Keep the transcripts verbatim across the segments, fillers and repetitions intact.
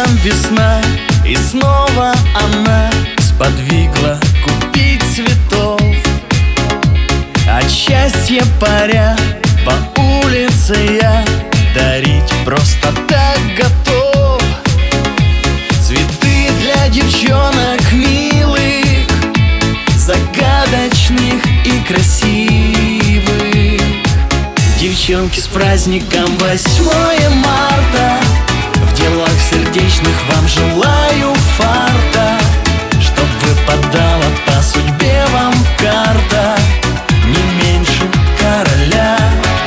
нам весна, и снова она сподвигла купить цветов. От счастья паря по улице я дарить просто так готов. Цветы для девчонок милых, загадочных и красивых. Девчонки, с праздником восьмое марта! В делах сердечных вам желаю фарта, чтоб выпадала по судьбе вам карта не меньше короля.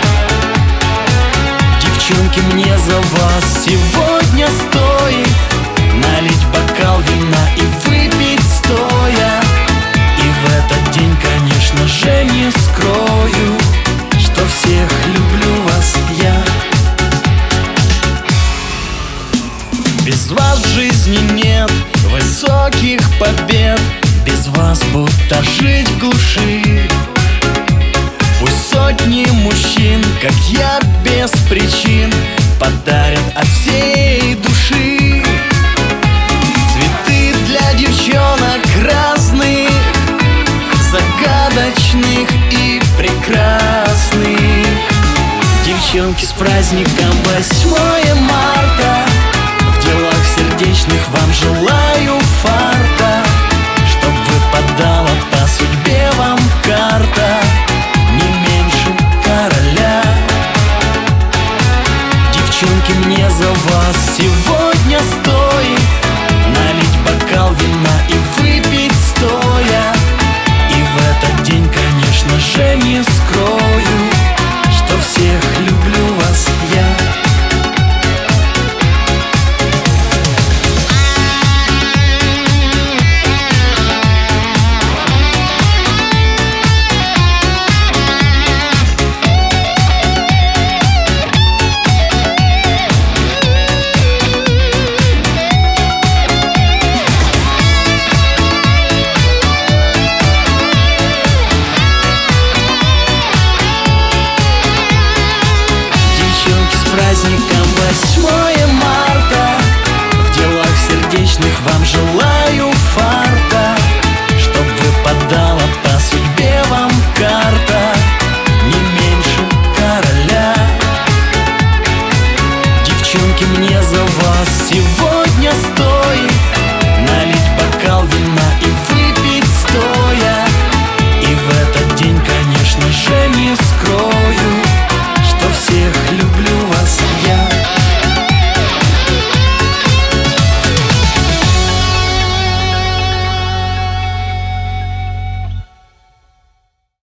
Девчонки, мне за вас сегодня стоит налить бокал вина и выпить стоя. И в этот день, конечно же, не скрою, что всех люблю вас я. Без вас в жизни нет высоких побед, без вас будто жить в глуши. Пусть сотни мужчин, как я, без причин подарят от всей души цветы для девчонок разных, загадочных и прекрасных. Девчонки, с праздником восьмое